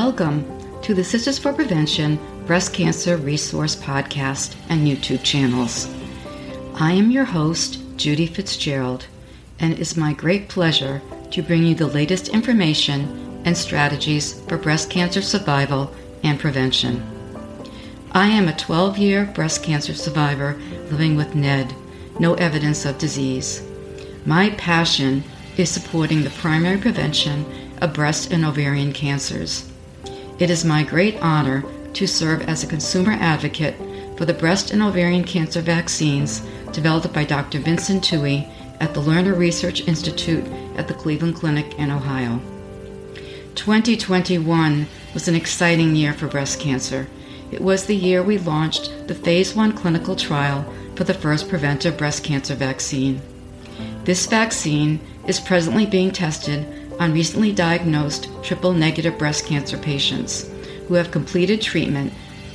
Welcome to the Sisters for Prevention Breast Cancer Resource Podcast and YouTube channels. I am your host, Judy Fitzgerald, and it is my great pleasure to bring you the latest information and strategies for breast cancer survival and prevention. I am a 12-year breast cancer survivor living with NED, no evidence of disease. My passion is supporting the primary prevention of breast and ovarian cancers. It is my great honor to serve as a consumer advocate for the breast and ovarian cancer vaccines developed by Dr. Vincent Tuohy at the Lerner Research Institute at the Cleveland Clinic in Ohio. 2021 was an exciting year for breast cancer. It was the year we launched the Phase 1 clinical trial for the first preventive breast cancer vaccine. This vaccine is presently being tested on recently diagnosed triple-negative breast cancer patients who have completed treatment.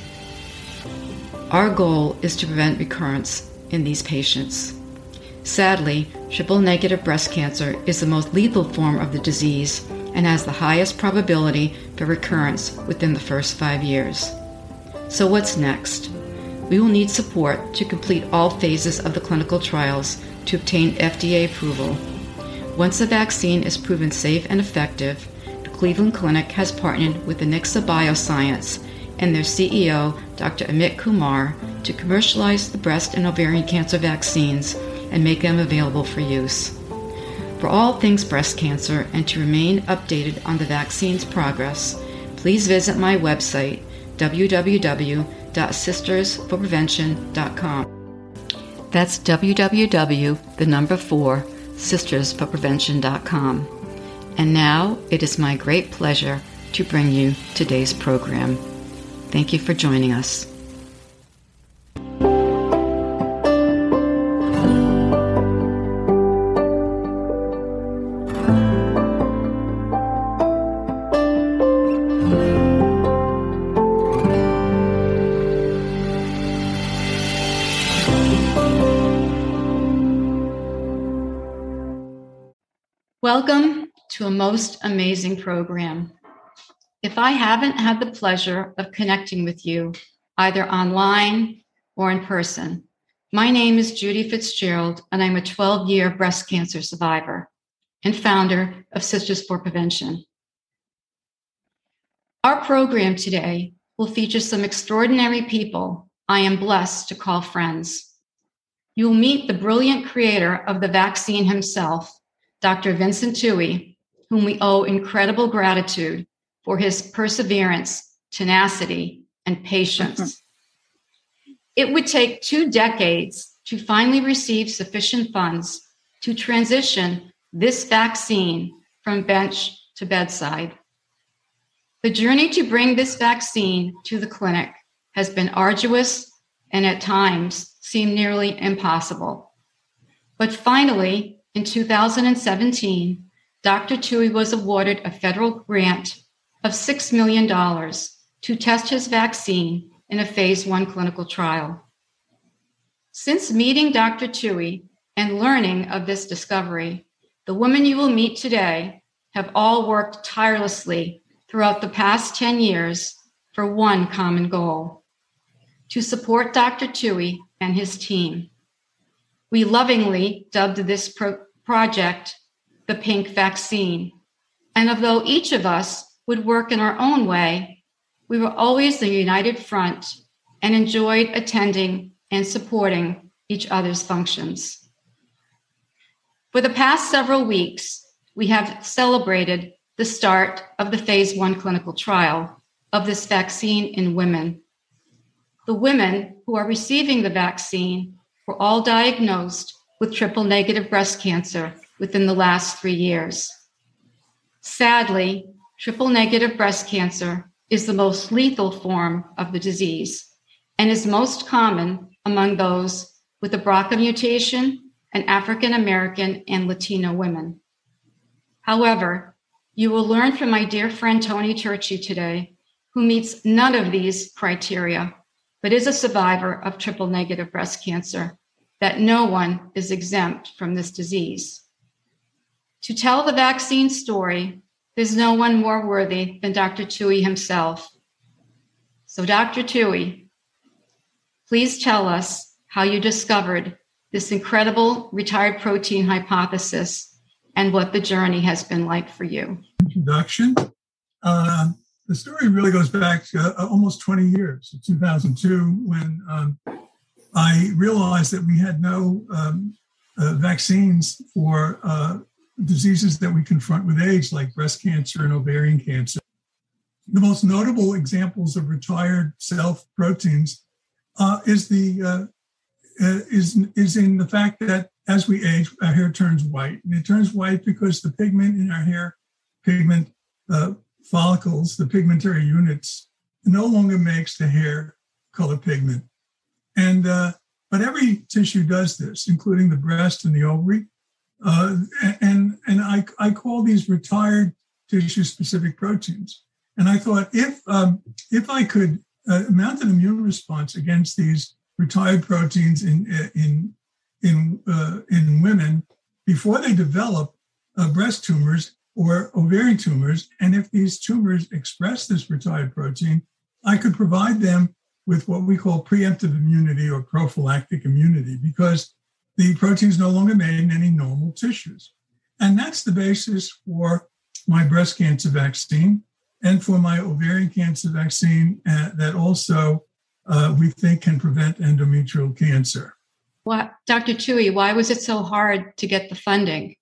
Our goal is to prevent recurrence in these patients. Sadly, triple-negative breast cancer is the most lethal form of the disease and has the highest probability for recurrence within the first 5 years. So what's next? We will need support to complete all phases of the clinical trials to obtain FDA approval. Once the vaccine is proven safe and effective, the Cleveland Clinic has partnered with Anixa Bioscience and their CEO, Dr. Amit Kumar, to commercialize the breast and ovarian cancer vaccines and make them available for use. For all things breast cancer and to remain updated on the vaccine's progress, please visit my website, www.sistersforprevention.com. That's www.sistersforprevention.com. And now it is my great pleasure to bring you today's program. Thank you for joining us. Welcome to a most amazing program. If I haven't had the pleasure of connecting with you, either online or in person, my name is Judy Fitzgerald, and I'm a 12-year breast cancer survivor and founder of Sisters for Prevention. Our program today will feature some extraordinary people I am blessed to call friends. You will meet the brilliant creator of the vaccine himself, Dr. Vincent Tuohy, whom we owe incredible gratitude for his perseverance, tenacity, and patience. It would take 2 decades to finally receive sufficient funds to transition this vaccine from bench to bedside. The journey to bring this vaccine to the clinic has been arduous and at times seemed nearly impossible. But finally, in 2017, Dr. Tuohy was awarded a federal grant of $6 million to test his vaccine in a Phase 1 clinical trial. Since meeting Dr. Tuohy and learning of this discovery, the women you will meet today have all worked tirelessly throughout the past 10 years for one common goal: to support Dr. Tuohy and his team. We lovingly dubbed this project the Pink Vaccine. And although each of us would work in our own way, we were always the united front and enjoyed attending and supporting each other's functions. For the past several weeks, we have celebrated the start of the Phase 1 clinical trial of this vaccine in women. The women who are receiving the vaccine were all diagnosed with triple-negative breast cancer within the last 3 years. Sadly, triple-negative breast cancer is the most lethal form of the disease and is most common among those with a BRCA mutation and African American and Latino women. However, you will learn from my dear friend Tony Turchi today, who meets none of these criteria, but is a survivor of triple-negative breast cancer, that no one is exempt from this disease. To tell the vaccine story, There's no one more worthy than Dr. Toohey himself. So Dr. Toohey, please tell us how you discovered this incredible retired protein hypothesis and what the journey has been like for you. Introduction. The story really goes back to almost 20 years, 2002, when I realized that we had no vaccines for diseases that we confront with age, like breast cancer and ovarian cancer. The most notable examples of retired self proteins is in the fact that as we age, our hair turns white, and it turns white because the pigment in our hair, pigment follicles, the pigmentary units, no longer makes the hair color pigment. And but every tissue does this, including the breast and the ovary. And I call these retired tissue-specific proteins. And I thought if I could mount an immune response against these retired proteins in women before they develop breast tumors or ovarian tumors, and if these tumors express this retired protein, I could provide them with what we call preemptive immunity or prophylactic immunity, because the protein is no longer made in any normal tissues. And that's the basis for my breast cancer vaccine and for my ovarian cancer vaccine that also we think can prevent endometrial cancer. Dr. Toohey, why was it so hard to get the funding?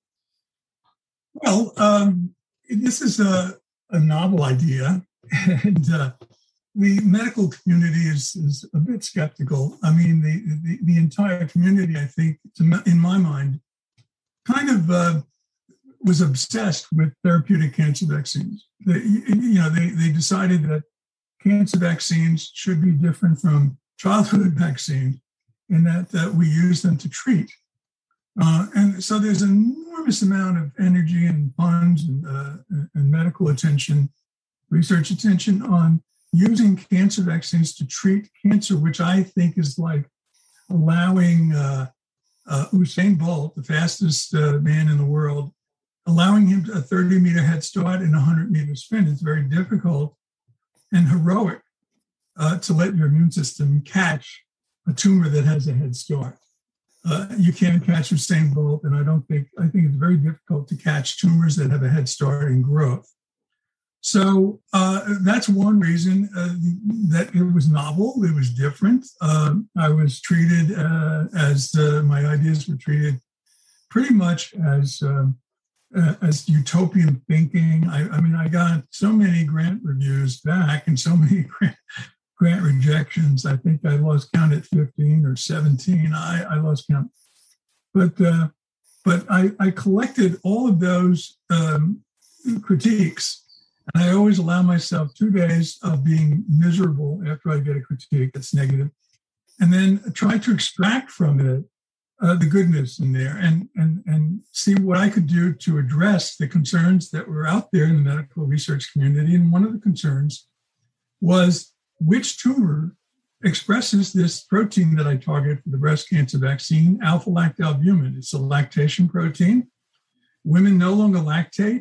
Well, this is a novel idea, and the medical community is a bit skeptical. I mean, the entire community, I think, in my mind, kind of was obsessed with therapeutic cancer vaccines. They decided that cancer vaccines should be different from childhood vaccines, in that we use them to treat. And so there's an enormous amount of energy and funds and medical attention, research attention on using cancer vaccines to treat cancer, which I think is like allowing Usain Bolt, the fastest man in the world, allowing him a 30-meter head start in a 100-meter sprint. It's very difficult and heroic to let your immune system catch a tumor that has a head start. You can't catch Usain Bolt, and I think it's very difficult to catch tumors that have a head start in growth. So that's one reason that it was novel, it was different. I was treated my ideas were treated pretty much as utopian thinking. I mean, I got so many grant reviews back and so many grant rejections. I think I lost count at 15 or 17. I lost count. But I collected all of those critiques, and I always allow myself 2 days of being miserable after I get a critique that's negative, and then try to extract from it the goodness in there and see what I could do to address the concerns that were out there in the medical research community. And one of the concerns was, which tumor expresses this protein that I target for the breast cancer vaccine, alpha-lactalbumin? It's a lactation protein. Women no longer lactate.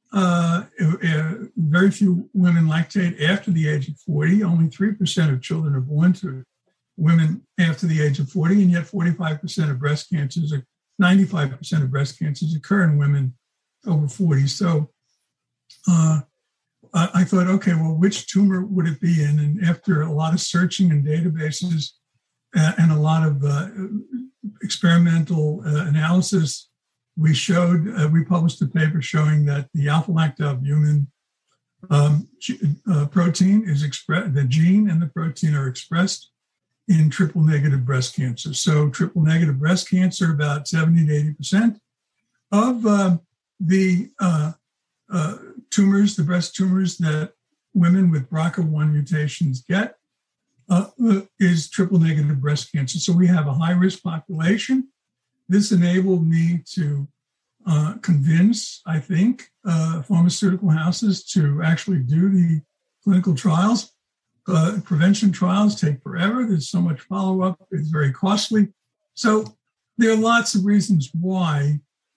Very few women lactate after the age of 40. Only 3% of children are born to women after the age of 40, and yet 45% of breast cancers, or 95% of breast cancers occur in women over 40. So I thought, okay, well, which tumor would it be in? And after a lot of searching in databases and a lot of experimental analysis, we published a paper showing that the alpha-lactalbumin protein is expressed, the gene and the protein are expressed in triple-negative breast cancer. So triple-negative breast cancer, about 70 to 80% of the tumors, the breast tumors that women with BRCA1 mutations get, is triple-negative breast cancer. So we have a high-risk population. This enabled me to convince, I think, pharmaceutical houses to actually do the clinical trials. Prevention trials take forever. There's so much follow-up. It's very costly. So there are lots of reasons why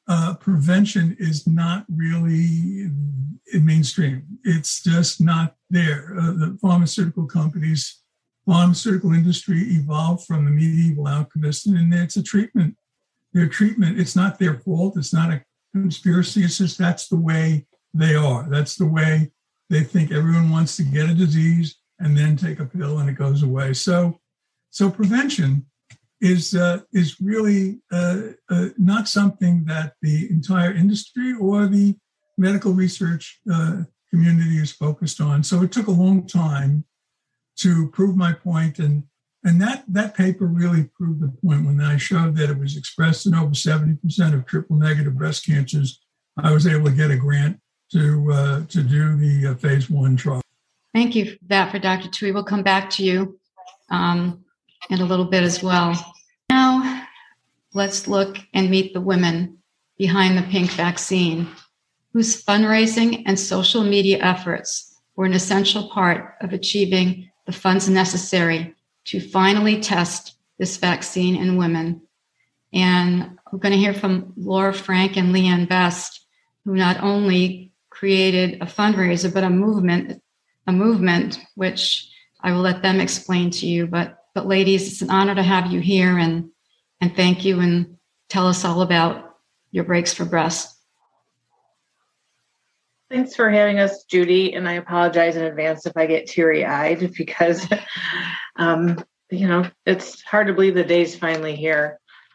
prevention is not really mainstream. It's just not there. The pharmaceutical industry evolved from the medieval alchemists, and it's a treatment. Their treatment, it's not their fault. It's not a conspiracy. It's just that's the way they are. That's the way they think. Everyone wants to get a disease and then take a pill and it goes away. So prevention is really not something that the entire industry or the medical research community is focused on. So it took a long time to prove my point, and that paper really proved the point. When I showed that it was expressed in over 70% of triple-negative breast cancers, I was able to get a grant to do the phase 1 trial. Thank you for that, for Dr. Tui. We'll come back to you in a little bit as well. Now, let's look and meet the women behind the pink vaccine, whose fundraising and social media efforts were an essential part of achieving the funds necessary to finally test this vaccine in women. And we're going to hear from Laura Frank and Leanne Best, who not only created a fundraiser, but a movement, which I will let them explain to you. But ladies, it's an honor to have you here, and thank you, and tell us all about your Breaks for Breast. Thanks for having us, Judy. And I apologize in advance if I get teary-eyed because, it's hard to believe the day's finally here.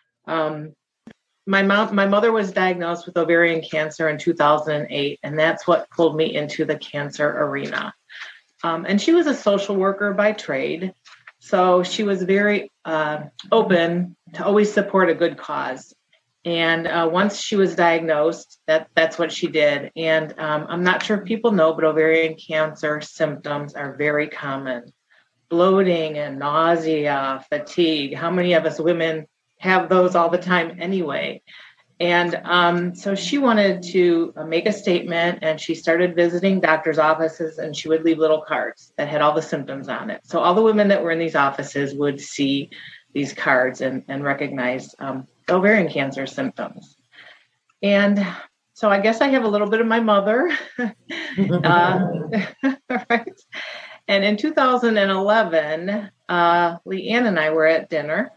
My mother was diagnosed with ovarian cancer in 2008, and that's what pulled me into the cancer arena. And she was a social worker by trade, so she was very open to always support a good cause. And once she was diagnosed, that's what she did. And I'm not sure if people know, but ovarian cancer symptoms are very common. Bloating and nausea, fatigue. How many of us women have those all the time anyway? And so she wanted to make a statement, and she started visiting doctors' offices, and she would leave little cards that had all the symptoms on it. So all the women that were in these offices would see these cards and recognize ovarian cancer symptoms. And so I guess I have a little bit of my mother. Right. And in 2011, Leanne and I were at dinner,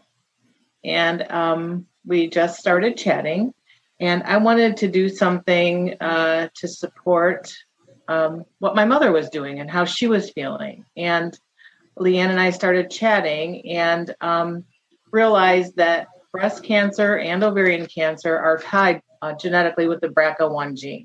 and we just started chatting, and I wanted to do something to support what my mother was doing and how she was feeling. And Leanne and I started chatting and realized that breast cancer and ovarian cancer are tied genetically with the BRCA1 gene.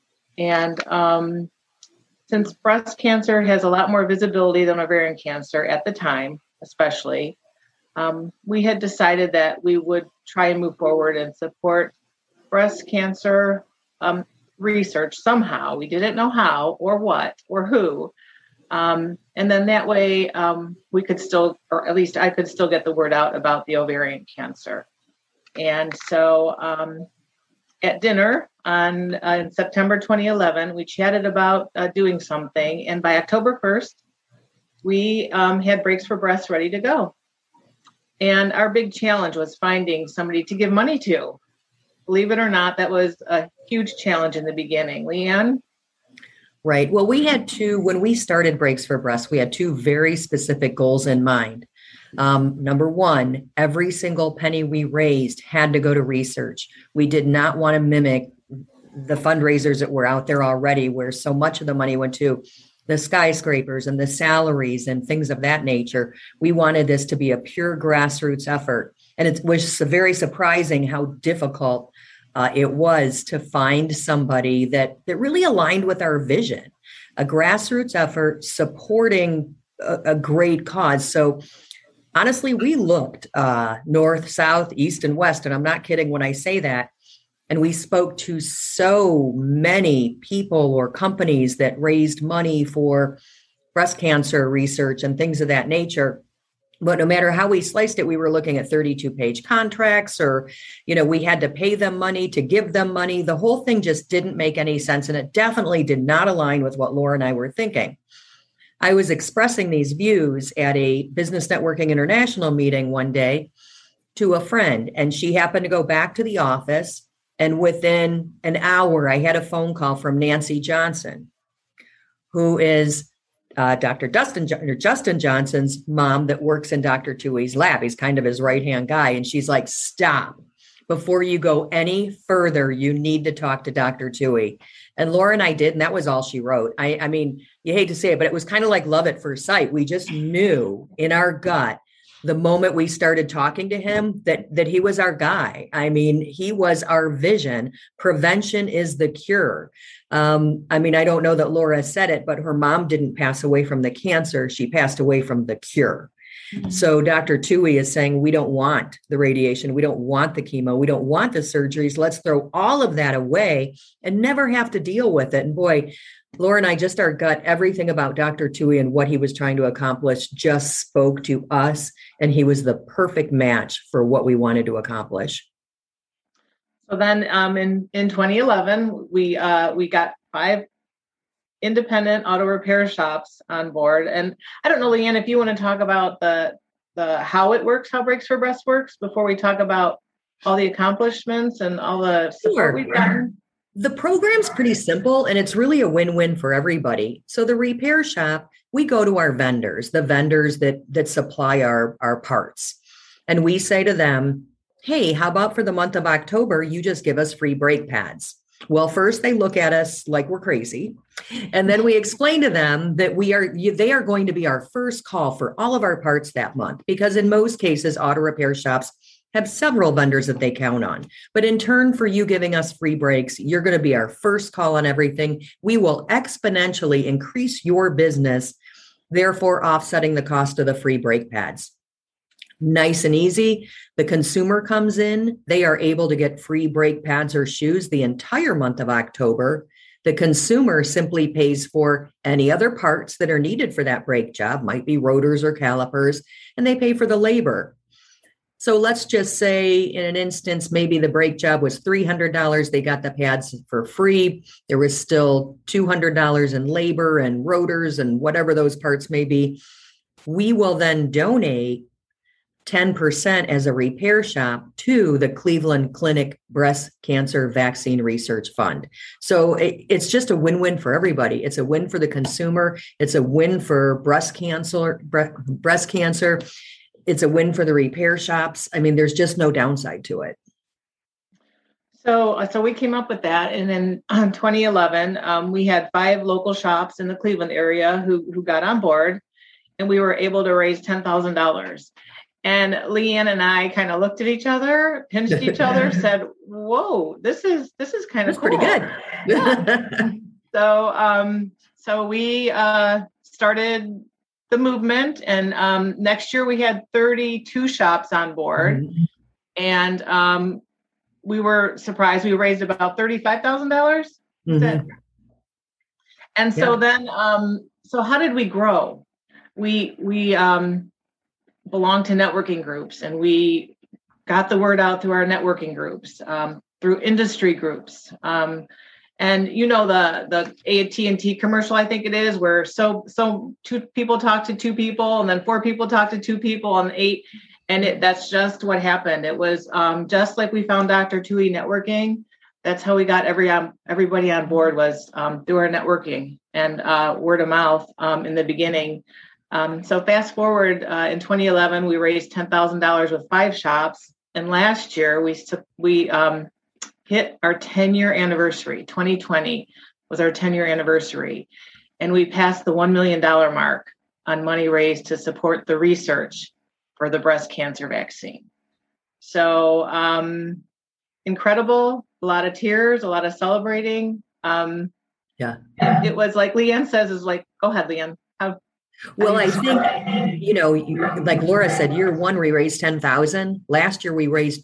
And since breast cancer has a lot more visibility than ovarian cancer at the time, especially, we had decided that we would try and move forward and support breast cancer research somehow. We didn't know how or what or who. And then that way we could still, or at least I could still get the word out about the ovarian cancer. And so at dinner in September 2011, we chatted about doing something. And by October 1st, we had Breaks for Breast ready to go. And our big challenge was finding somebody to give money to. Believe it or not, that was a huge challenge in the beginning. Leanne? Right. Well, we had when we started Breaks for Breast, we had two very specific goals in mind. Number one, every single penny we raised had to go to research. We did not want to mimic the fundraisers that were out there already, where so much of the money went to the skyscrapers and the salaries and things of that nature. We wanted this to be a pure grassroots effort. And it was very surprising how difficult it was to find somebody that really aligned with our vision, a grassroots effort supporting a great cause. So honestly, we looked north, south, east, and west, and I'm not kidding when I say that. And we spoke to so many people or companies that raised money for breast cancer research and things of that nature. But no matter how we sliced it, we were looking at 32-page contracts, or, we had to pay them money to give them money. The whole thing just didn't make any sense. And it definitely did not align with what Laura and I were thinking. I was expressing these views at a Business Networking International meeting one day to a friend, and she happened to go back to the office And within an hour, I had a phone call from Nancy Johnson, who is Dr. Justin Johnson's mom that works in Dr. Tuohy's lab. He's kind of his right-hand guy. And she's like, stop. Before you go any further, you need to talk to Dr. Tuohy. And Laura and I did, and that was all she wrote. I mean, you hate to say it, but it was kind of like love at first sight. We just knew in our gut the moment we started talking to him that he was our guy. I mean, he was our vision. Prevention is the cure. I mean, I don't know that Laura said it, but her mom didn't pass away from the cancer. She passed away from the cure. Mm-hmm. So Dr. Tuohy is saying, we don't want the radiation. We don't want the chemo. We don't want the surgeries. Let's throw all of that away and never have to deal with it. And boy, Laura and I, just our gut, everything about Dr. Tuohy and what he was trying to accomplish just spoke to us. And he was the perfect match for what we wanted to accomplish. So then in 2011, we got 5 independent auto repair shops on board. And I don't know, Leanne, if you want to talk about the how it works, how Breaks for Breast works, before we talk about all the accomplishments and all the support we've gotten. The program's pretty simple, and it's really a win-win for everybody. So the repair shop, we go to our vendors, the vendors that supply our parts. And we say to them, hey, how about for the month of October, you just give us free brake pads? Well, first they look at us like we're crazy. And then we explain to them that they are going to be our first call for all of our parts that month, because in most cases, auto repair shops have several vendors that they count on. But in turn for you giving us free brakes, you're going to be our first call on everything. We will exponentially increase your business, therefore offsetting the cost of the free brake pads. Nice and easy. The consumer comes in, they are able to get free brake pads or shoes the entire month of October. The consumer simply pays for any other parts that are needed for that brake job, might be rotors or calipers, and they pay for the labor. So let's just say in an instance, maybe the brake job was $300. They got the pads for free. There was still $200 in labor and rotors and whatever those parts may be. We will then donate 10% as a repair shop to the Cleveland Clinic Breast Cancer Vaccine Research Fund. So it's just a win-win for everybody. It's a win for the consumer. It's a win for breast cancer. It's a win for the repair shops. I mean, there's just no downside to it. So we came up with that. And in 2011, we had 5 local shops in the Cleveland area who got on board, and we were able to raise $10,000. And Leanne and I kind of looked at each other, pinched each other, said, whoa, this is kind of cool. Pretty good. Yeah. So we started the movement, and next year we had 32 shops on board. Mm-hmm. And we were surprised. We raised about $35,000. Mm-hmm. And so then, so how did we grow? We belong to networking groups, and we got the word out through our networking groups, through industry groups. And you know, the AT&T commercial, I think it is, where so 2 people talk to 2 people, and then 4 people talk to 2 people, and 8. And that's just what happened. It was just like we found Dr. Tuohy networking. That's how we got everybody on board, was through our networking and word of mouth in the beginning. So fast forward, in 2011, we raised $10,000 with 5 shops. And last year we hit our 10-year anniversary. 2020 was our 10-year anniversary. And we passed the $1 million mark on money raised to support the research for the breast cancer vaccine. So incredible, a lot of tears, a lot of celebrating. It was like Leanne says, is like, go ahead, Leanne. Well, I think, you know, like Laura said, year 1, we raised $10,000. Last year, we raised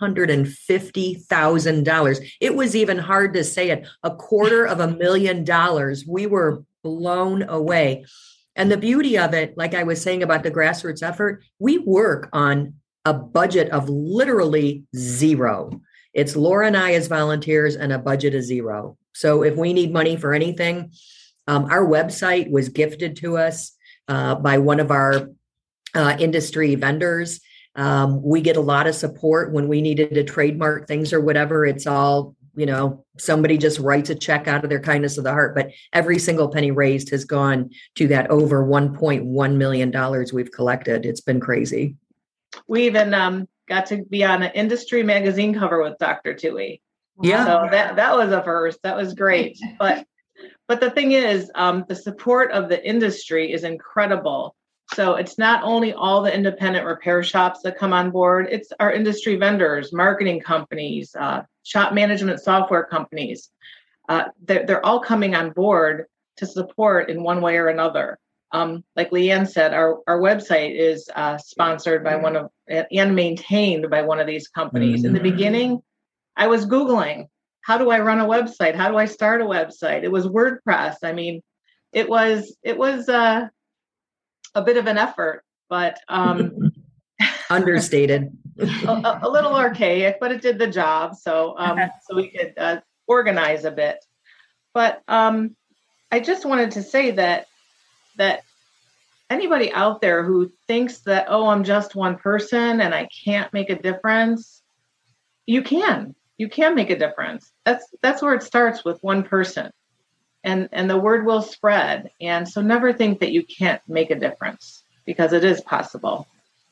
$250,000. It was even hard to say it. $250,000. We were blown away. And the beauty of it, like I was saying about the grassroots effort, we work on a budget of literally zero. It's Laura and I as volunteers and a budget of zero. So if we need money for anything, our website was gifted to us by one of our industry vendors. We get a lot of support when we needed to trademark things or whatever. It's all, somebody just writes a check out of their kindness of the heart. But every single penny raised has gone to that over $1.1 million we've collected. It's been crazy. We even got to be on an industry magazine cover with Dr. Tui. Yeah. So that was a first. That was great. But the thing is, the support of the industry is incredible. So it's not only all the independent repair shops that come on board, it's our industry vendors, marketing companies, shop management software companies. They're all coming on board to support in one way or another. Like Leanne said, our website is sponsored by and maintained by one of these companies. In the beginning, I was Googling, how do I run a website? How do I start a website? It was WordPress. I mean, it was a bit of an effort, but understated, a little archaic, but it did the job. So we could organize a bit. But I just wanted to say that anybody out there who thinks that, oh, I'm just one person and I can't make a difference, you can make a difference. That's where it starts, with one person. And the word will spread. And so never think that you can't make a difference, because it is possible.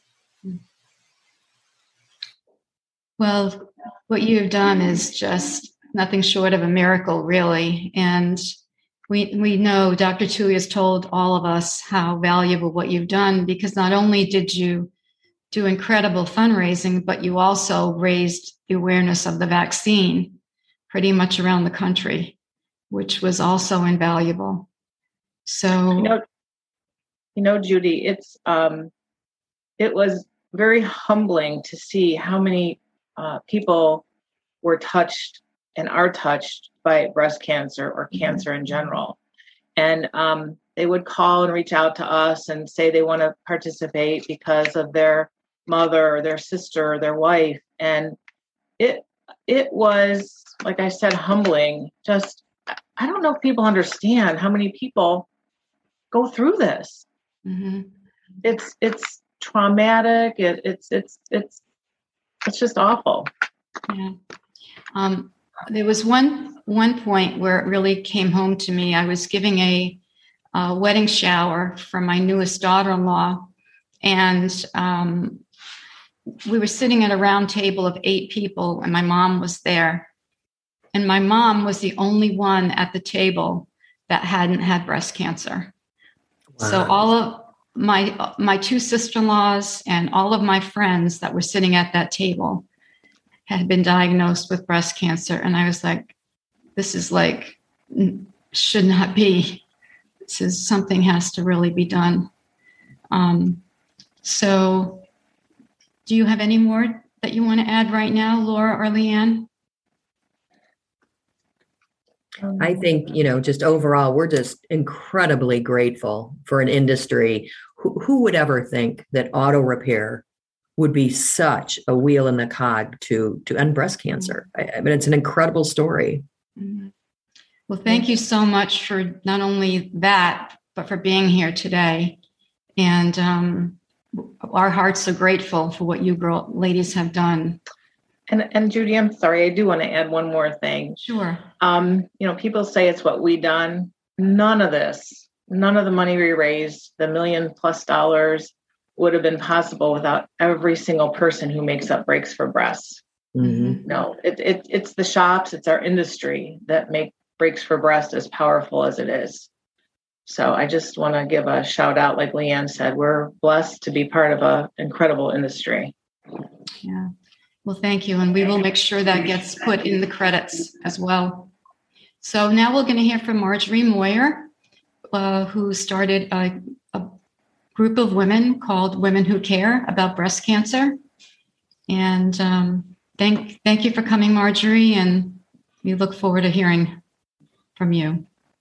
Well, what you've done is just nothing short of a miracle, really. And we know Dr. Tui has told all of us how valuable what you've done, because not only did you do incredible fundraising, but you also raised the awareness of the vaccine pretty much around the country, which was also invaluable. So, Judy, it was very humbling to see how many people were touched and are touched by breast cancer or cancer in general. And they would call and reach out to us and say they want to participate because of their mother or their sister or their wife. And it was, like I said, humbling. Just, I don't know if people understand how many people go through this. Mm-hmm. It's traumatic. It's just awful. Yeah. There was one point where it really came home to me. I was giving a wedding shower for my newest daughter-in-law, and we were sitting at a round table of 8 people, and my mom was there. And my mom was the only one at the table that hadn't had breast cancer. Wow. So all of my 2 sister-in-laws and all of my friends that were sitting at that table had been diagnosed with breast cancer. And I was like, this is like, should not be. This is, something has to really be done. So do you have any more that you want to add right now, Laura or Leanne? I think, just overall, we're just incredibly grateful for an industry. Who would ever think that auto repair would be such a wheel in the cog to end breast cancer? I mean, it's an incredible story. Mm-hmm. Well, thank you so much for not only that, but for being here today. And our hearts are grateful for what you ladies have done. And Judy, I'm sorry, I do want to add one more thing. Sure. People say it's what we done. None of the money we raised, the $1 million+ would have been possible without every single person who makes up Breaks for Breasts. Mm-hmm. No, it's the shops, it's our industry that make Breaks for Breast as powerful as it is. So I just want to give a shout out, like Leanne said, we're blessed to be part of an incredible industry. Yeah. Well, thank you. And we will make sure that gets put in the credits as well. So now we're going to hear from Marjorie Moyer, who started a group of women called Women Who Care about breast cancer. And thank you for coming, Marjorie, and we look forward to hearing from you.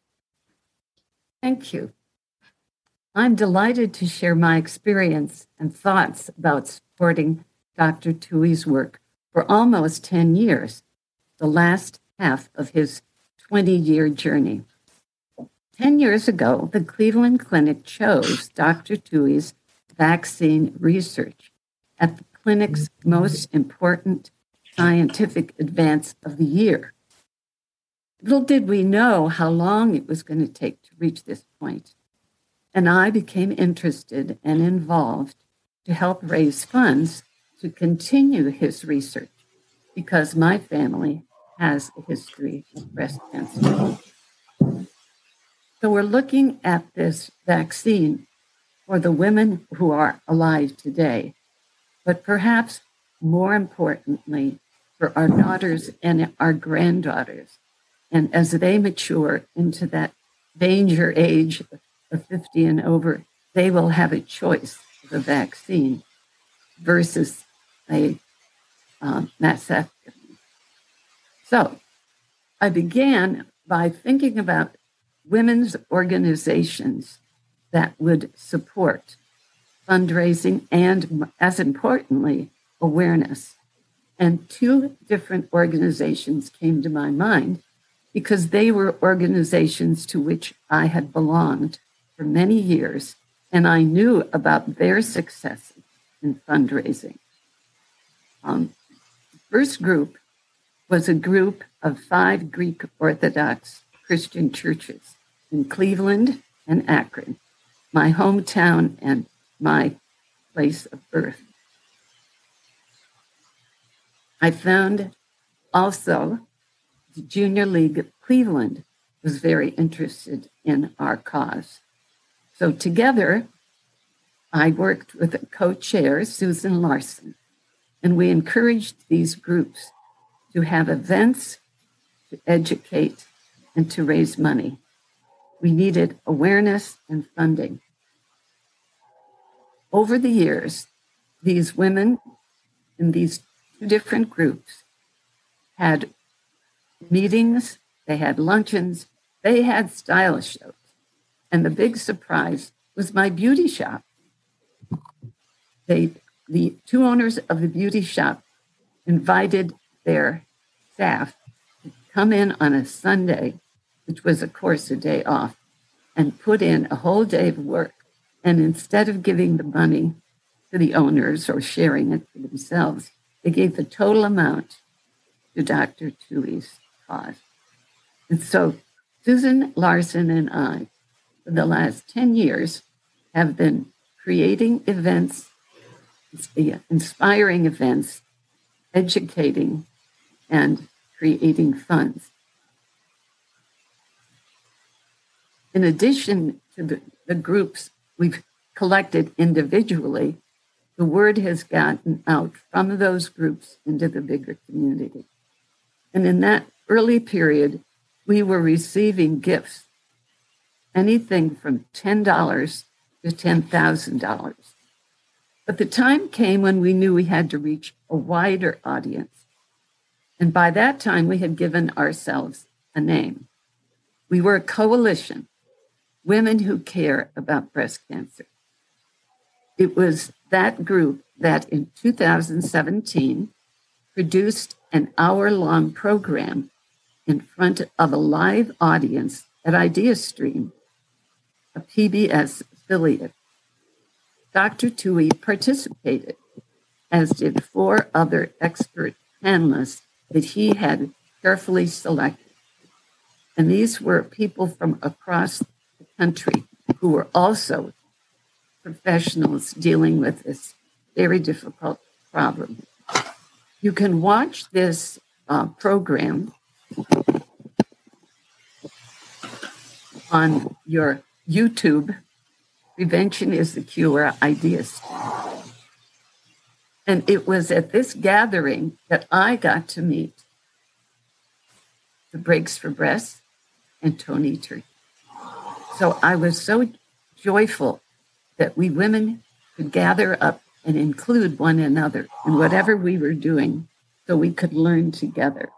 Thank you. I'm delighted to share my experience and thoughts about supporting Dr. Tui's work for almost 10 years, the last half of his 20-year journey. 10 years ago, the Cleveland Clinic chose Dr. Tui's vaccine research at the clinic's most important scientific advance of the year. Little did we know how long it was going to take to reach this point, and I became interested and involved to help raise funds to continue his research because my family has a history of breast cancer. So we're looking at this vaccine for the women who are alive today, but perhaps more importantly, for our daughters and our granddaughters. And as they mature into that danger age of 50 and over, they will have a choice of a vaccine versus a mastectomy. So I began by thinking about women's organizations that would support fundraising and, as importantly, awareness. And two different organizations came to my mind because they were organizations to which I had belonged for many years, and I knew about their success in fundraising. The first group was a group of 5 Greek Orthodox Christian churches in Cleveland and Akron, my hometown and my place of birth. I found also the Junior League of Cleveland was very interested in our cause. So together, I worked with a co-chair, Susan Larson, and we encouraged these groups to have events, to educate, and to raise money. We needed awareness and funding. Over the years, these women in these 2 different groups had meetings, they had luncheons, they had style shows. And the big surprise was my beauty shop. The 2 owners of the beauty shop invited their staff to come in on a Sunday, which was, of course, a day off, and put in a whole day of work. And instead of giving the money to the owners or sharing it for themselves, they gave the total amount to Dr. Tuohy's cause. And so Susan Larson and I, for the last 10 years, have been creating events, inspiring events, educating, and creating funds. In addition to the groups we've collected individually, the word has gotten out from those groups into the bigger community. And in that early period, we were receiving gifts, anything from $10 to $10,000. But the time came when we knew we had to reach a wider audience. And by that time, we had given ourselves a name. We were a coalition, Women Who Care About Breast Cancer. It was that group that in 2017 produced an hour-long program in front of a live audience at IdeaStream, a PBS affiliate. Dr. Tuohy participated, as did 4 other expert panelists that he had carefully selected. And these were people from across the country who were also professionals dealing with this very difficult problem. You can watch this program on your YouTube, Prevention is the Cure Ideas. And it was at this gathering that I got to meet the Breaks for Breast and Tony Turkey. So I was so joyful that we women could gather up and include one another in whatever we were doing so we could learn together.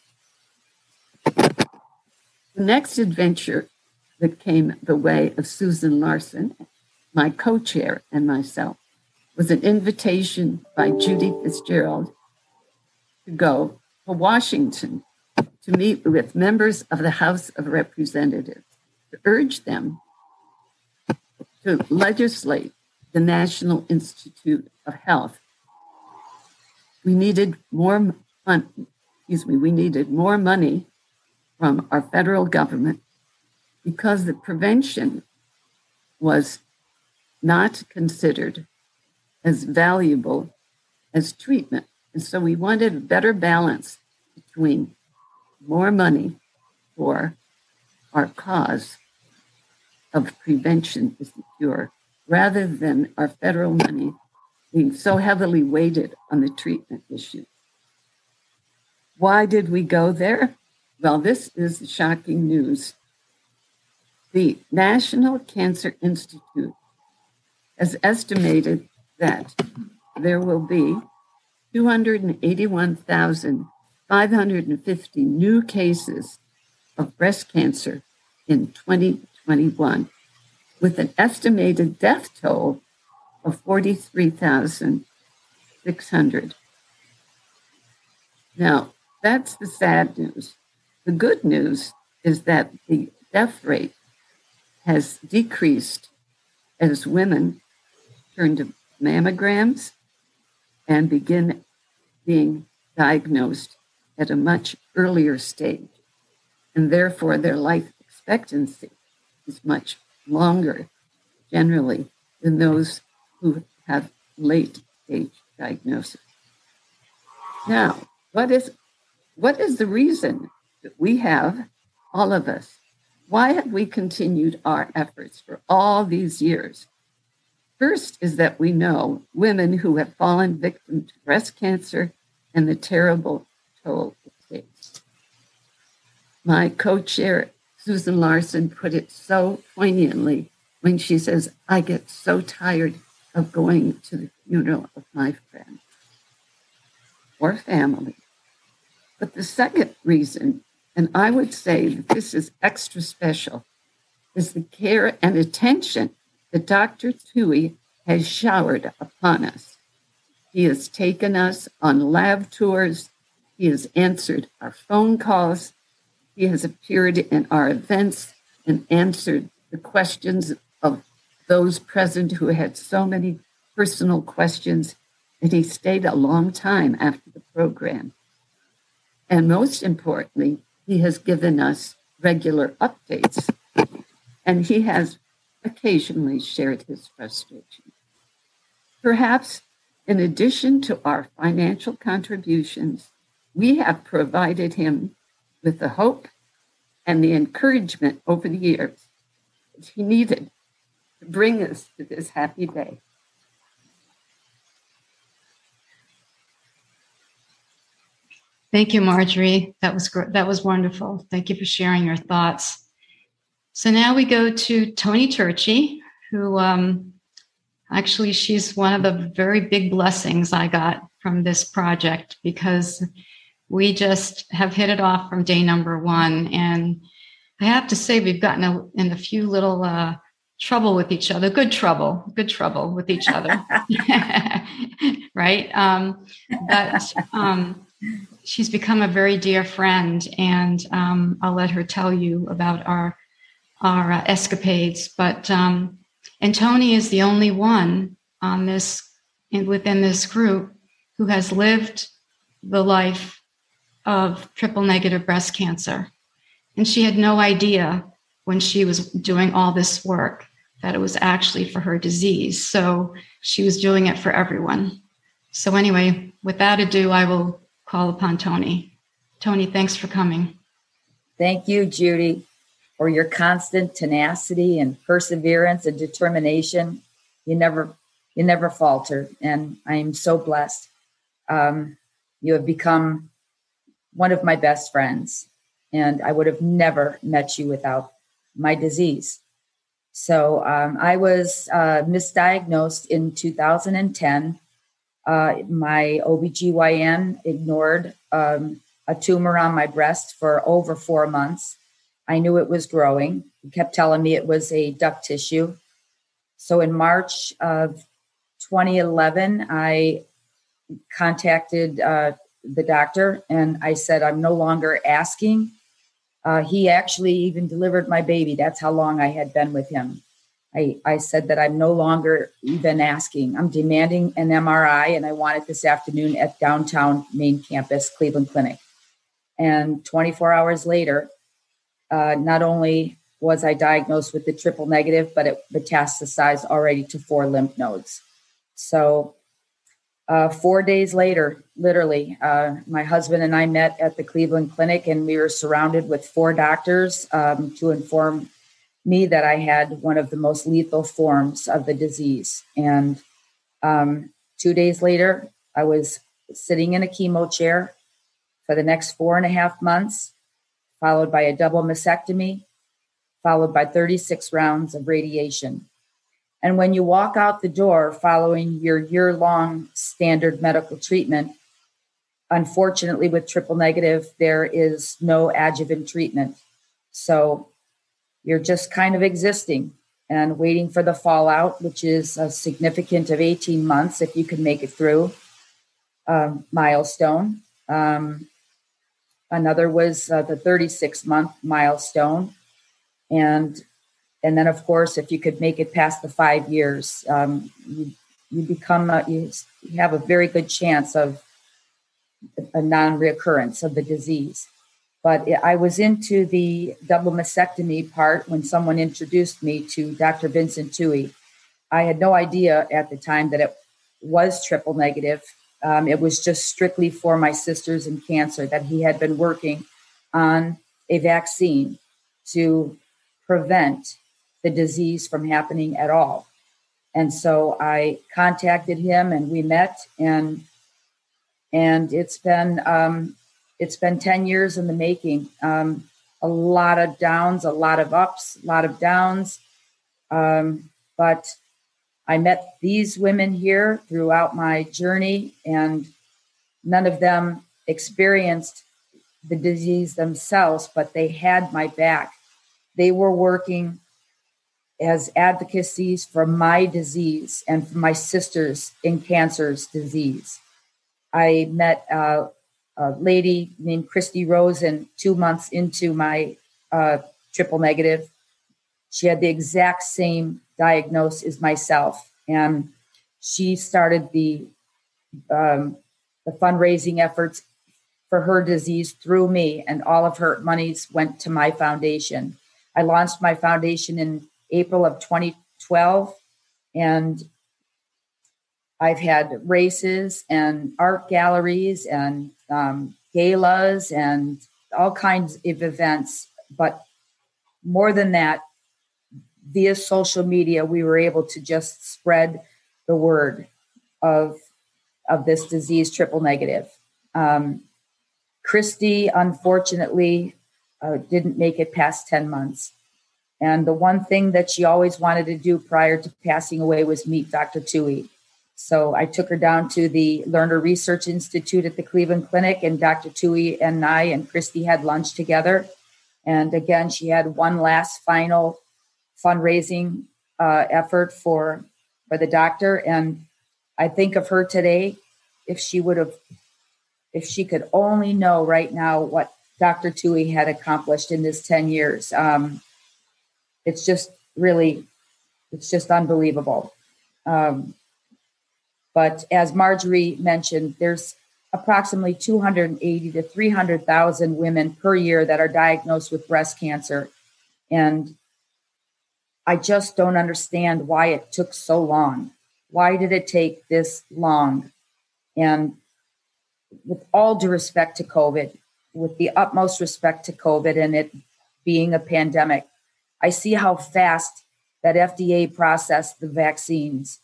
The next adventure that came the way of Susan Larson, my co-chair, and myself, was an invitation by Judy Fitzgerald to go to Washington to meet with members of the House of Representatives to urge them to legislate the National Institute of Health we needed more money from our federal government because the prevention was not considered as valuable as treatment. And so we wanted a better balance between more money for our cause of prevention is the cure, rather than our federal money being so heavily weighted on the treatment issue. Why did we go there? Well, this is shocking news. The National Cancer Institute has estimated that there will be 281,550 new cases of breast cancer in 2021, with an estimated death toll of 43,600. Now, that's the sad news. The good news is that the death rate has decreased as women turn to mammograms and begin being diagnosed at a much earlier stage. And therefore, their life expectancy is much longer generally than those who have late stage diagnosis. Now, what is the reason that we have, all of us, why have we continued our efforts for all these years? First is that we know women who have fallen victim to breast cancer and the terrible toll it takes. My co-chair, Susan Larson, put it so poignantly when she says, I get so tired of going to the funeral of my friend or family. But the second reason, and I would say that this is extra special, is the care and attention that Dr. Tuohy has showered upon us. He has taken us on lab tours. He has answered our phone calls. He has appeared in our events and answered the questions of those present who had so many personal questions, and he stayed a long time after the program. And most importantly, he has given us regular updates, and he has occasionally shared his frustration. Perhaps in addition to our financial contributions, we have provided him with the hope and the encouragement over the years that he needed to bring us to this happy day. Thank you, Marjorie. That was great. That was wonderful. Thank you for sharing your thoughts. So now we go to Toni Turchi, who actually she's one of the very big blessings I got from this project, because we just have hit it off from day number one. And I have to say, we've gotten in a few little trouble with each other, good trouble with each other, right? But she's become a very dear friend, and I'll let her tell you about our escapades. But and Toni is the only one on this within this group who has lived the life of triple negative breast cancer, and she had no idea when she was doing all this work that it was actually for her disease. So she was doing it for everyone. So anyway, without ado, I will call upon Toni. Toni, thanks for coming. Thank you, Judy, for your constant tenacity and perseverance and determination. You never falter, and I am so blessed. You have become one of my best friends, and I would have never met you without my disease. So I was misdiagnosed in 2010. My OBGYN ignored a tumor on my breast for over 4 months. I knew it was growing. He kept telling me it was a duct tissue. So in March of 2011, I contacted the doctor, and I said, I'm no longer asking. He actually even delivered my baby. That's how long I had been with him. I said that I'm no longer even asking. I'm demanding an MRI, and I want it this afternoon at downtown main campus, Cleveland Clinic. And 24 hours later, not only was I diagnosed with the triple negative, but it metastasized already to 4 lymph nodes. So 4 days later, literally, my husband and I met at the Cleveland Clinic, and we were surrounded with 4 doctors to inform me that I had one of the most lethal forms of the disease. And 2 days later, I was sitting in a chemo chair for the next 4.5 months, followed by a double mastectomy, followed by 36 rounds of radiation. And when you walk out the door following your year-long standard medical treatment, unfortunately with triple negative, there is no adjuvant treatment. So you're just kind of existing and waiting for the fallout, which is a significant of 18 months if you can make it through. Milestone. Another was the 36-month milestone. And then, of course, if you could make it past the 5 years, you become you have a very good chance of a non-reoccurrence of the disease. But I was into the double mastectomy part when someone introduced me to Dr. Vincent Tuohy. I had no idea at the time that it was triple negative. It was just strictly for my sisters in cancer, that he had been working on a vaccine to prevent the disease from happening at all. And so I contacted him and we met, and it's been 10 years in the making. A lot of downs, a lot of ups, a lot of downs. But I met these women here throughout my journey, and none of them experienced the disease themselves, but they had my back. They were working as advocacies for my disease and for my sisters in cancer's disease. I met a lady named Christy Rosen 2 months into my triple negative. She had the exact same diagnosis as myself, and she started the fundraising efforts for her disease through me, and all of her monies went to my foundation. I launched my foundation in April of 2012, and I've had races and art galleries and galas and all kinds of events. But more than that, via social media, we were able to just spread the word of this disease, triple negative. Christy, unfortunately, didn't make it past 10 months. And the one thing that she always wanted to do prior to passing away was meet Dr. Tuohy. So I took her down to the Lerner Research Institute at the Cleveland Clinic, and Dr. Tuohy and I and Christy had lunch together. And again, she had one last final fundraising effort for the doctor. And I think of her today, if she could only know right now what Dr. Tuohy had accomplished in this 10 years. It's just unbelievable. But as Marjorie mentioned, there's approximately 280 to 300,000 women per year that are diagnosed with breast cancer. And I just don't understand why it took so long. Why did it take this long? And with all due respect to COVID, with the utmost respect to COVID and it being a pandemic, I see how fast that FDA processed the vaccines.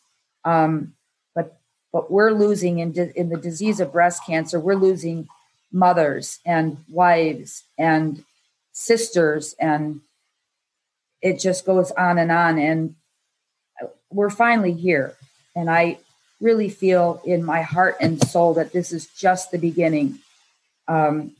But we're losing in the disease of breast cancer, we're losing mothers and wives and sisters, and it just goes on. And we're finally here. And I really feel in my heart and soul that this is just the beginning. I'm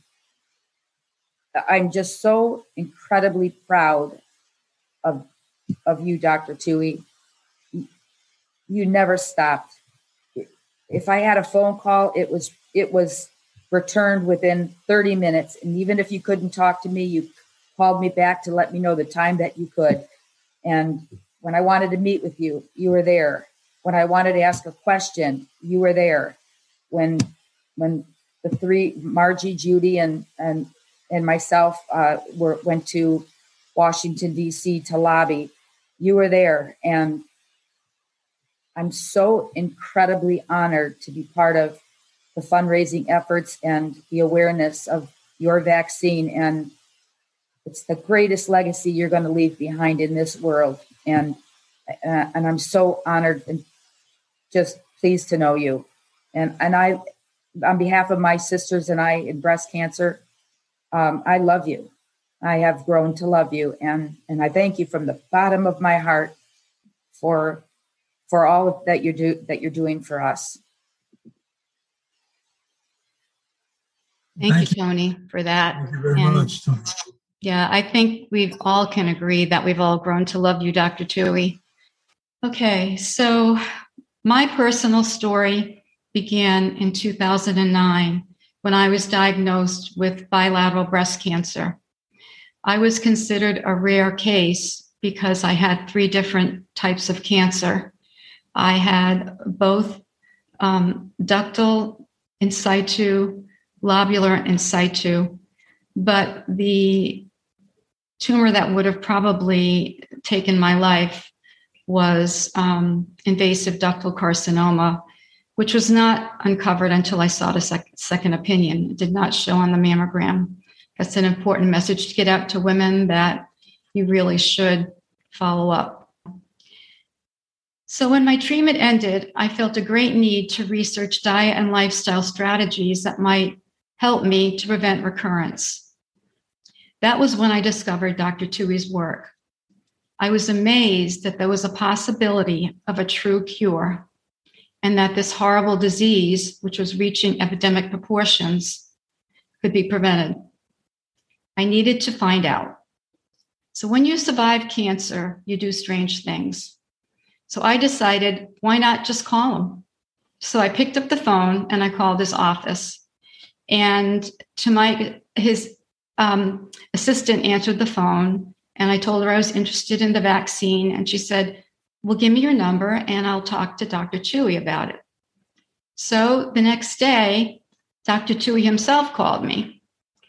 just so incredibly proud of you, Dr. Tuohy. You never stopped. If I had a phone call, it was returned within 30 minutes. And even if you couldn't talk to me, you called me back to let me know the time that you could. And When I wanted to meet with you, you were there. When I wanted to ask a question, you were there. When the three, Margie, Judy, and myself went to Washington, D.C. to lobby, you were there. And I'm so incredibly honored to be part of the fundraising efforts and the awareness of your vaccine. And it's the greatest legacy you're going to leave behind in this world. And I'm so honored and just pleased to know you. And I, on behalf of my sisters and I in breast cancer, I love you. I have grown to love you. And I thank you from the bottom of my heart for all that you're doing for us. Thank you, Tony, for that. Thank you very much, Tony. Yeah, I think we all can agree that we've all grown to love you, Dr. Tuohy. Okay, so my personal story began in 2009 when I was diagnosed with bilateral breast cancer. I was considered a rare case because I had 3 different types of cancer. I had both ductal in situ, lobular in situ, but the tumor that would have probably taken my life was invasive ductal carcinoma, which was not uncovered until I sought a second opinion. It did not show on the mammogram. That's an important message to get out to women, that you really should follow up. So when my treatment ended, I felt a great need to research diet and lifestyle strategies that might help me to prevent recurrence. That was when I discovered Dr. Tuohy's work. I was amazed that there was a possibility of a true cure, and that this horrible disease, which was reaching epidemic proportions, could be prevented. I needed to find out. So when you survive cancer, you do strange things. So I decided, why not just call him? So I picked up the phone and I called his office. And his assistant answered the phone, and I told her I was interested in the vaccine. And she said, well, give me your number and I'll talk to Dr. Tuohy about it. So the next day, Dr. Tuohy himself called me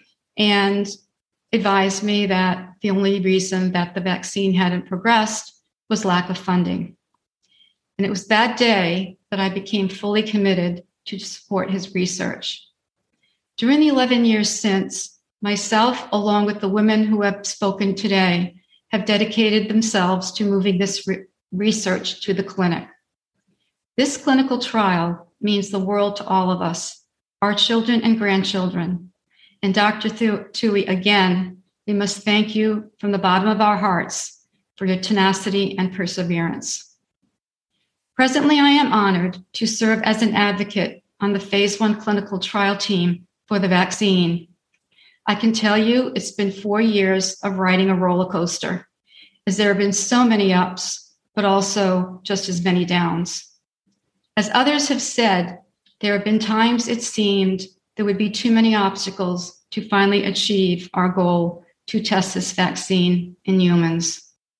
and advised me that the only reason that the vaccine hadn't progressed was lack of funding. And it was that day that I became fully committed to support his research. During the 11 years since, myself, along with the women who have spoken today, have dedicated themselves to moving this research to the clinic. This clinical trial means the world to all of us, our children and grandchildren. And Dr. Tuohy, again, we must thank you from the bottom of our hearts for your tenacity and perseverance. Presently, I am honored to serve as an advocate on the phase 1 clinical trial team for the vaccine. I can tell you it's been 4 years of riding a roller coaster, as there have been so many ups, but also just as many downs. As others have said, there have been times it seemed there would be too many obstacles to finally achieve our goal to test this vaccine in humans.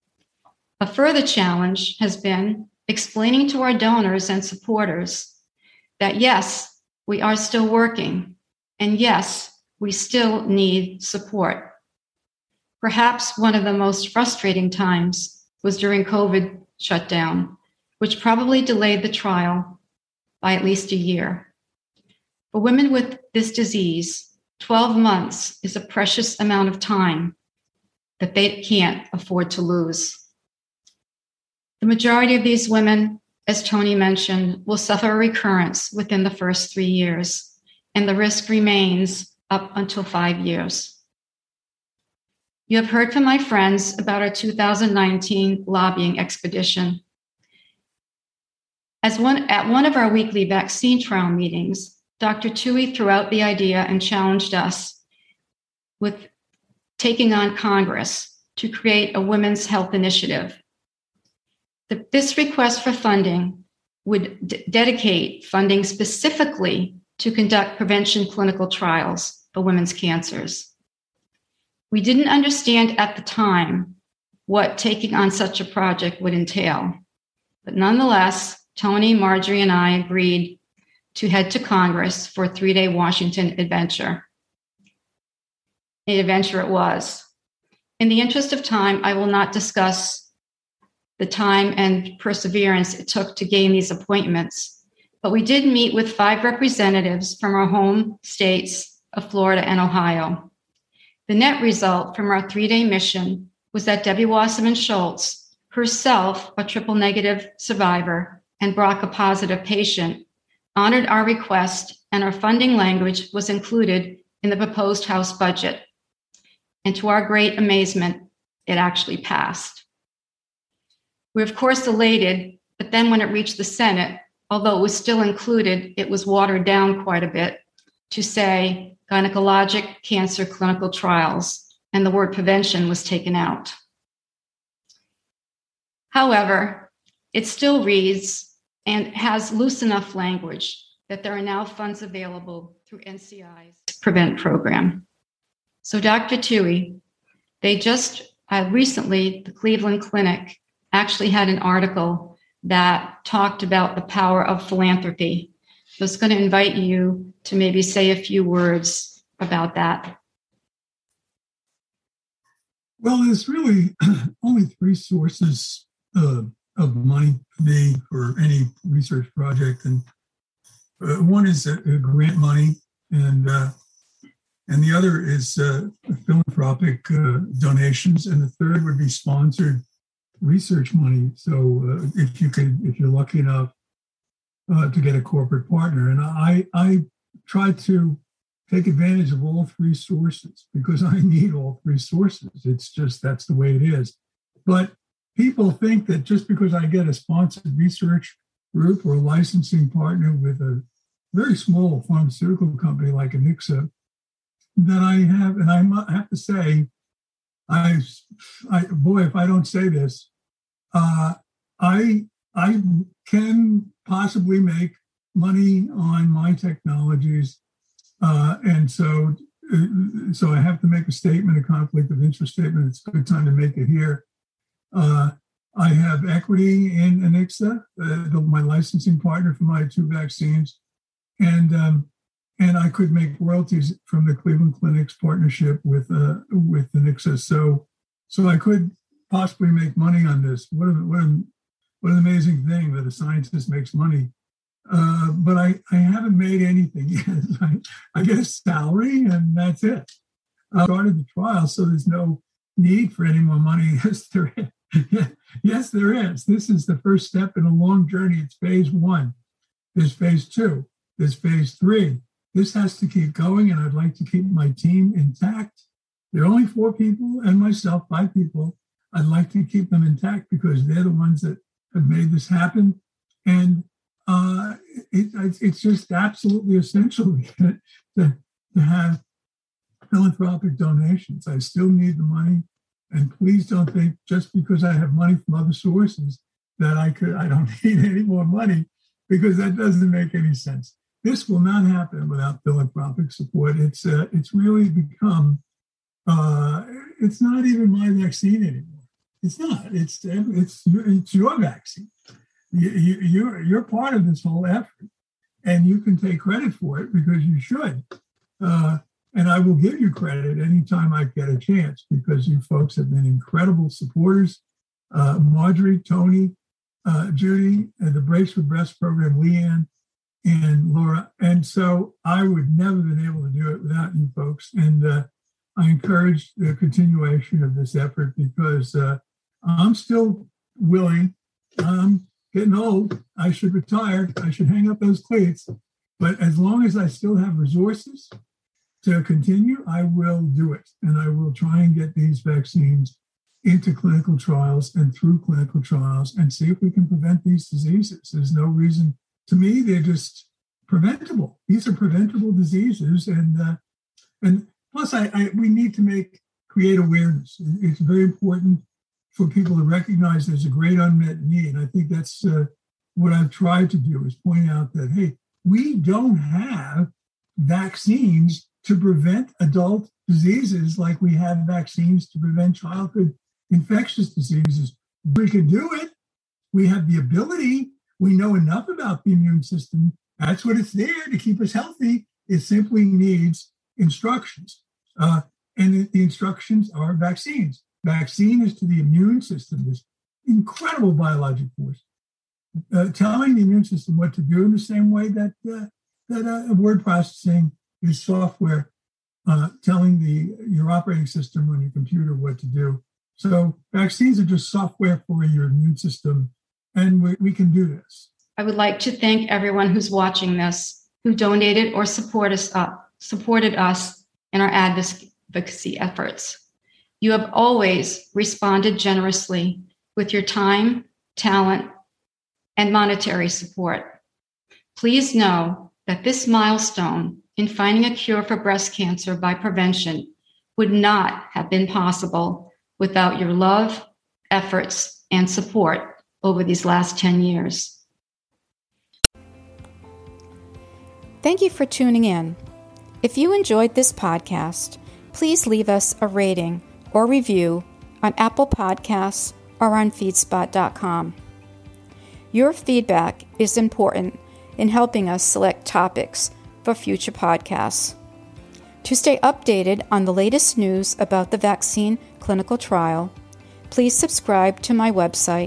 A further challenge has been explaining to our donors and supporters that yes, we are still working, and yes, we still need support. Perhaps one of the most frustrating times was during COVID shutdown, which probably delayed the trial by at least a year. For women with this disease, 12 months is a precious amount of time that they can't afford to lose. The majority of these women, as Tony mentioned, will suffer a recurrence within the first 3 years, and the risk remains up until 5 years. You have heard from my friends about our 2019 lobbying expedition. At one of our weekly vaccine trial meetings, Dr. Tuohy threw out the idea and challenged us with taking on Congress to create a women's health initiative. This request for funding would dedicate funding specifically to conduct prevention clinical trials for women's cancers. We didn't understand at the time what taking on such a project would entail. But nonetheless, Tony, Marjorie, and I agreed to head to Congress for a 3-day Washington adventure. An adventure it was. In the interest of time, I will not discuss the time and perseverance it took to gain these appointments, but we did meet with 5 representatives from our home states of Florida and Ohio. The net result from our 3-day mission was that Debbie Wasserman Schultz, herself a triple negative survivor and BRCA positive patient, honored our request, and our funding language was included in the proposed House budget. And to our great amazement, it actually passed. We're of course elated, but then when it reached the Senate, although it was still included, it was watered down quite a bit to say gynecologic cancer clinical trials, and the word prevention was taken out. However, it still reads and has loose enough language that there are now funds available through NCI's Prevent program. So Dr. Tuohy, they just recently, the Cleveland Clinic actually had an article that talked about the power of philanthropy. So I was going to invite you to maybe say a few words about that. Well, there's really only 3 sources of money for me for any research project, and one is grant money, and the other is philanthropic donations, and the third would be sponsored research money. So if you're lucky enough to get a corporate partner, and I try to take advantage of all 3 sources because I need all 3 sources. It's just that's the way it is. But people think that just because I get a sponsored research group or a licensing partner with a very small pharmaceutical company like Anixa, that I have, and I have to say, boy, if I don't say this, I can possibly make money on my technologies, and so I have to make a statement, a conflict of interest statement. It's a good time to make it here. I have equity in Anixa, my licensing partner for my 2 vaccines, and I could make royalties from the Cleveland Clinic's partnership with Anixa. So I could possibly make money on this. What an amazing thing that a scientist makes money. But I haven't made anything yet. I get a salary and that's it. I started the trial, so there's no need for any more money. Yes, there is. Yes, there is. This is the first step in a long journey. It's phase 1. There's phase 2. There's phase 3. This has to keep going, and I'd like to keep my team intact. There are only 4 people and myself, 5 people. I'd like to keep them intact because they're the ones that have made this happen. And it's just absolutely essential to have philanthropic donations. I still need the money. And please don't think just because I have money from other sources that I don't need any more money, because that doesn't make any sense. This will not happen without philanthropic support. It's really become, it's not even my vaccine anymore. It's not. It's your vaccine. You're part of this whole effort, and you can take credit for it because you should. And I will give you credit anytime I get a chance, because you folks have been incredible supporters. Marjorie, Tony, Judy, and the Breaks for Breast program, Leanne, and Laura. And so I would never have been able to do it without you folks. And I encourage the continuation of this effort because I'm still willing. I'm getting old. I should retire. I should hang up those cleats. But as long as I still have resources to continue, I will do it. And I will try and get these vaccines into clinical trials and through clinical trials and see if we can prevent these diseases. There's no reason. To me, they're just preventable. These are preventable diseases. And plus, we need to create awareness. It's very important for people to recognize there's a great unmet need. I think that's what I've tried to do, is point out that, hey, we don't have vaccines to prevent adult diseases like we have vaccines to prevent childhood infectious diseases. We can do it. We have the ability. We know enough about the immune system. That's what it's there to keep us healthy. It simply needs instructions. And the instructions are vaccines. Vaccine is to the immune system, this incredible biologic force, telling the immune system what to do in the same way that word processing is software telling your operating system on your computer what to do. So vaccines are just software for your immune system, and we can do this. I would like to thank everyone who's watching this, who donated or supported us in our advocacy efforts. You have always responded generously with your time, talent, and monetary support. Please know that this milestone in finding a cure for breast cancer by prevention would not have been possible without your love, efforts, and support over these last 10 years. Thank you for tuning in. If you enjoyed this podcast, please leave us a rating or review on Apple Podcasts or on feedspot.com. Your feedback is important in helping us select topics for future podcasts. To stay updated on the latest news about the vaccine clinical trial, please subscribe to my website,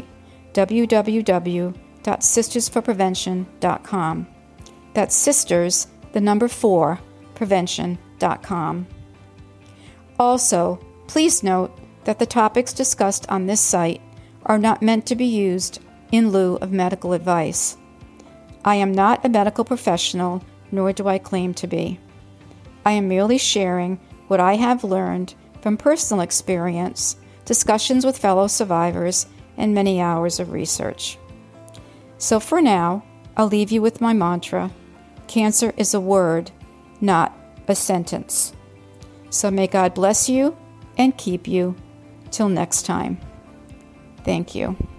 www.sistersforprevention.com. That's sisters, the number 4, prevention.com. Also, please note that the topics discussed on this site are not meant to be used in lieu of medical advice. I am not a medical professional, nor do I claim to be. I am merely sharing what I have learned from personal experience, discussions with fellow survivors, and many hours of research. So for now, I'll leave you with my mantra: cancer is a word, not a sentence. So may God bless you and keep you. Till next time. Thank you.